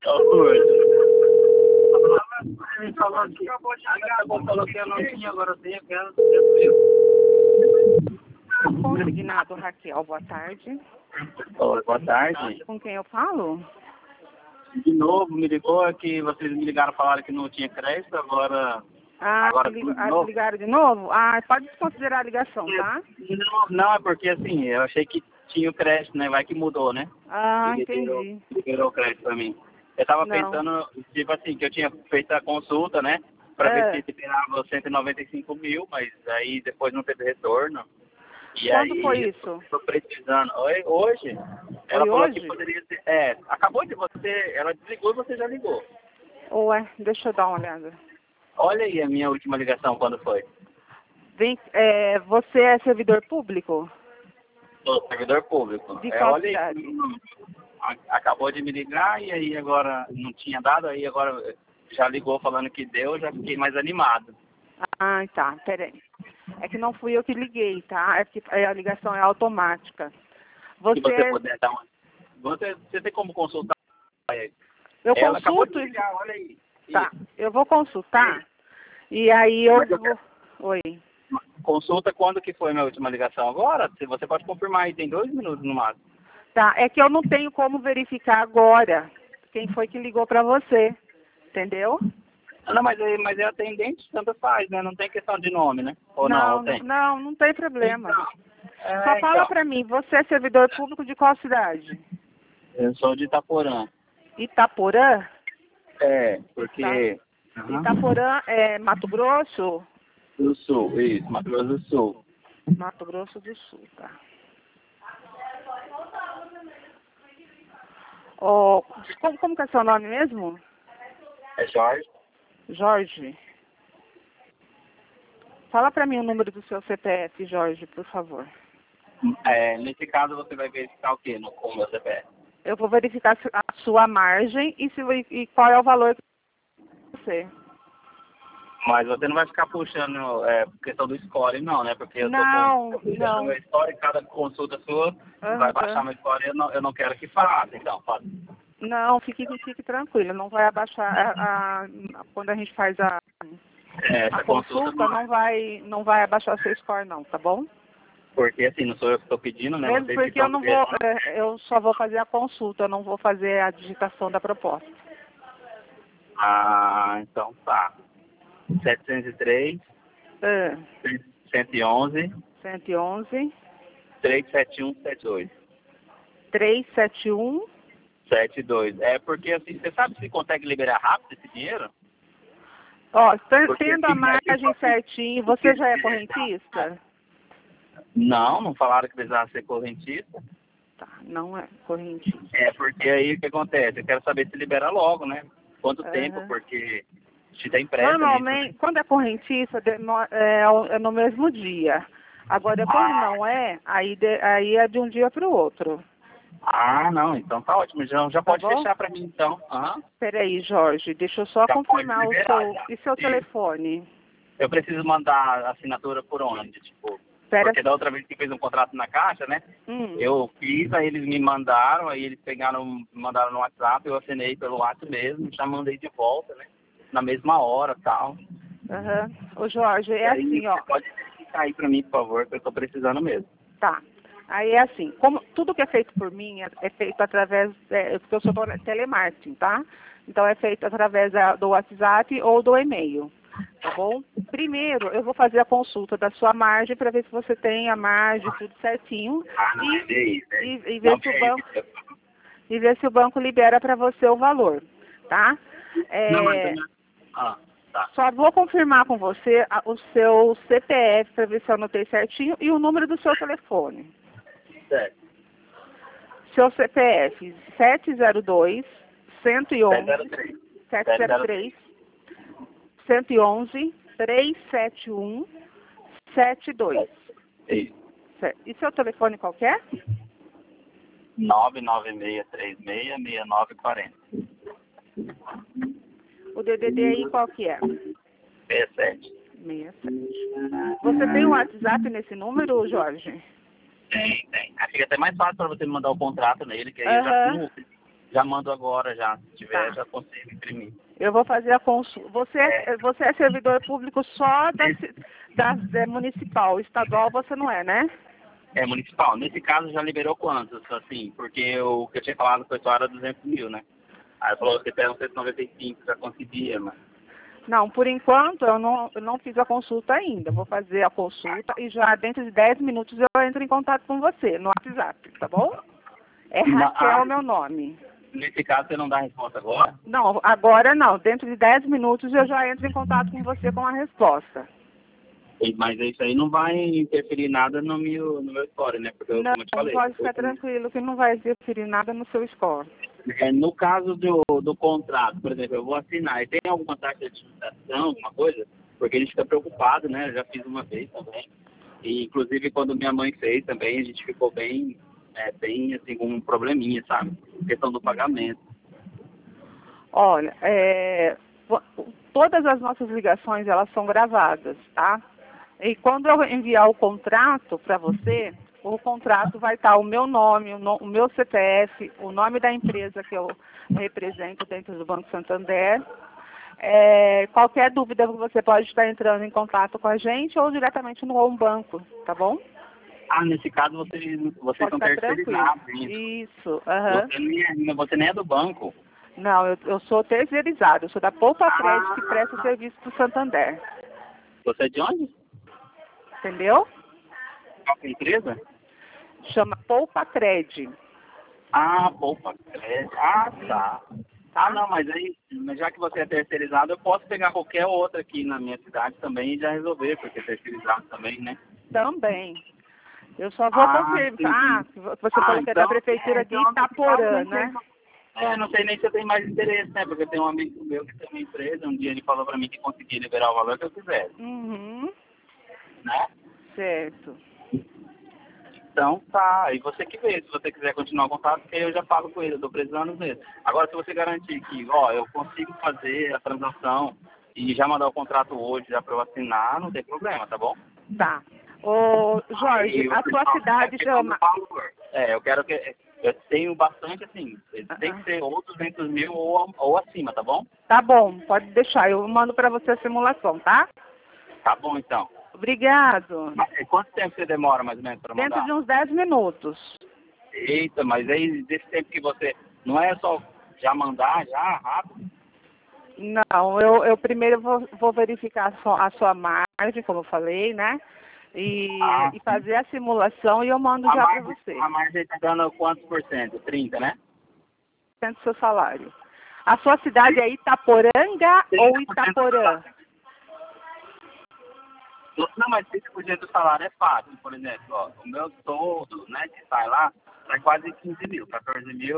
Oi. Ele falou que acabou de ligar, falou que eu não tinha, agora eu tenho, eu quero. Consignado Raquel, boa tarde. Oi, boa tarde. Com quem eu falo? De novo, me ligou que vocês me ligaram, falaram que não tinha crédito, agora... agora tudo de novo? Ligaram de novo? Ah, pode desconsiderar a ligação, tá? Não, é porque assim, eu achei que tinha o crédito, né? Vai que mudou, né? Ah, E entendi. liberou o crédito pra mim. Eu tava Não. pensando, tipo assim, que eu tinha feito a consulta, né? Pra ver se liberava 195 mil, mas aí depois não teve retorno. E Quando aí, foi isso? tô precisando. Oi, hoje? Ela Foi falou hoje? que poderia ser. Acabou de você. Ela desligou e você já ligou. Ué, deixa eu dar uma olhada. Olha aí a minha última ligação, quando foi? Você é servidor público? Sou servidor público. De qual Olha aí. cidade? Acabou de me ligar e aí agora não tinha dado, aí agora já ligou falando que deu, já fiquei mais animado. Ah, tá, peraí. É que não fui eu que liguei, tá? É que a ligação é automática. Se você puder dar uma. Você tem como consultar? Eu Ela acabou de consulto. ligar, olha aí. Tá, eu vou consultar. E aí eu vou. Oi. Consulta quando que foi a minha última ligação. Agora, se você pode confirmar aí, tem 2 minutos no máximo. Tá, é que eu não tenho como verificar agora quem foi que ligou pra você. Entendeu? Não, mas é atendente, tanto faz, né? Não tem questão de nome, né? Ou não, ou tem? Não tem problema. Então, Só fala pra mim, você é servidor público de qual cidade? eu sou de Itaporã. Itaporã? Porque... Tá. Itaporã é Mato Grosso? Do Sul, isso, Mato Grosso do Sul. Mato Grosso do Sul, tá. Oh, como que é seu nome mesmo? É Jorge. Jorge. Fala pra mim o número do seu CPF, Jorge, por favor. Nesse caso, você vai verificar o quê com o meu CPF? Eu vou verificar a sua margem e qual é o valor que você. Mas você não vai ficar puxando questão do score, não, né? Porque eu tô puxando meu score e cada consulta sua vai baixar meu score e eu não quero que faça, então. Faça. Não, fique tranquilo, não vai abaixar quando a gente faz a consulta, não vai abaixar seu score não, tá bom? Porque assim, não sou eu que estou pedindo, né? Mesmo porque eu não vou, eu só vou fazer a consulta, eu não vou fazer a digitação da proposta. Ah, então tá. 703 111 37172 72. É porque assim, você sabe se consegue liberar rápido esse dinheiro? Ó, tendo a margem certinho, você já é correntista? Não falaram que precisava ser correntista. Tá, não é correntista. Porque aí o que acontece? Eu quero saber se libera logo, né? Quanto tempo, porque te dá pressa. Normalmente, nisso, né? quando é correntista, é no mesmo dia. Agora, quando não é, aí é de um dia para o outro. Ah, não, então tá ótimo. Já pode fechar para mim, então. Peraí, Jorge, deixa eu só confirmar o seu telefone. Eu preciso mandar a assinatura por onde? Porque da outra vez que fez um contrato na Caixa, né? Eu fiz, aí eles me mandaram, aí eles mandaram no WhatsApp, eu assinei pelo WhatsApp mesmo, já mandei de volta, né? Na mesma hora e tal. Ô Jorge, assim, ó. Pode verificar aí pra mim, por favor, que eu tô precisando mesmo. Tá. Aí é assim, como tudo que é feito por mim é feito através, porque eu sou telemarketing, tá? Então é feito através do WhatsApp ou do e-mail. Tá bom? Primeiro, eu vou fazer a consulta da sua margem para ver se você tem a margem tudo certinho e ver se o banco libera para você o valor, tá? Tá. Só vou confirmar com você o seu CPF para ver se eu anotei certinho e o número do seu telefone. Certo. Seu CPF 702 111 703 111 371 72. Isso. Certo. E seu telefone qualquer? 996366940. O DDD aí qual que é? 67. 67. Você tem um WhatsApp nesse número, Jorge? Tem. Acho que é até mais fácil para você me mandar o contrato nele, que aí eu já Já mando agora, já. Se tiver, já consigo imprimir. Eu vou fazer a consulta. Você é servidor público só da municipal. Estadual você não é, né? É municipal. Nesse caso, já liberou quantos, assim? Porque o que eu tinha falado foi só era 200 mil, né? Aí falou que até 195 já conseguia, mas... Não, por enquanto eu não fiz a consulta ainda. Vou fazer a consulta e já dentro de 10 minutos eu entro em contato com você no WhatsApp, tá bom? É Raquel meu nome. Nesse caso você não dá a resposta agora? Não, agora não. Dentro de 10 minutos eu já entro em contato com você com a resposta. Mas isso aí não vai interferir nada no meu score, né? Porque eu, como eu te falei... Pode ficar tranquilo que não vai interferir nada no seu score. No caso do contrato, por exemplo, eu vou assinar, e tem alguma taxa de administração, alguma coisa? Porque a gente fica preocupado, né? Eu já fiz uma vez também. E, inclusive, quando minha mãe fez também, a gente ficou bem assim, com um probleminha, sabe? Questão do pagamento. Olha, todas as nossas ligações, elas são gravadas, tá? E quando eu enviar o contrato para você, o contrato vai estar o meu nome, o meu CPF, o nome da empresa que eu represento dentro do Banco Santander. Qualquer dúvida você pode estar entrando em contato com a gente ou diretamente no Home Banco, tá bom? Nesse caso vocês são terceirizados. Isso. Você nem é do banco? Não, eu sou terceirizado, eu sou da Poupa Crédito que presta serviço para o Santander. Você é de onde? Entendeu? Qual é a empresa? Chama Poupa Crédito. Poupa Crédito. Tá. Não, mas aí, já que você é terceirizado, eu posso pegar qualquer outra aqui na minha cidade também e já resolver, porque é terceirizado também, né? Também. Eu só vou confirmar. Você falou que é da prefeitura de Itaporã, né? Não sei nem se eu tenho mais interesse, né? Porque tem um amigo meu que tem uma empresa, um dia ele falou pra mim que conseguia liberar o valor que eu quisesse. Né? Certo. Então tá, aí você que vê, se você quiser continuar o contato, porque eu já falo com ele, eu tô precisando mesmo. Agora, se você garantir que, eu consigo fazer a transação e já mandar o contrato hoje, já pra eu assinar, não tem problema, tá bom? Tá. Ô, Jorge, a sua cidade chama... Eu quero que... Eu tenho bastante, assim, tem que ser ou 200 mil ou acima, tá bom? Tá bom, pode deixar, eu mando pra você a simulação, tá? Tá bom, então. Obrigado. Quanto tempo você demora, mais ou menos, para mandar? Dentro de uns 10 minutos. Eita, mas aí, desse tempo que você... Não é só já mandar, já, rápido? Não, eu primeiro vou verificar a sua margem, como eu falei, né? E fazer a simulação e eu mando já para você. A margem está dando quantos por cento? 30, né? Do seu salário. A sua cidade é Itaporanga ou Itaporã? Não, mas 30% do salário é fácil. Por exemplo, o meu todo, né, que sai lá, sai quase 15 mil, 14 mil.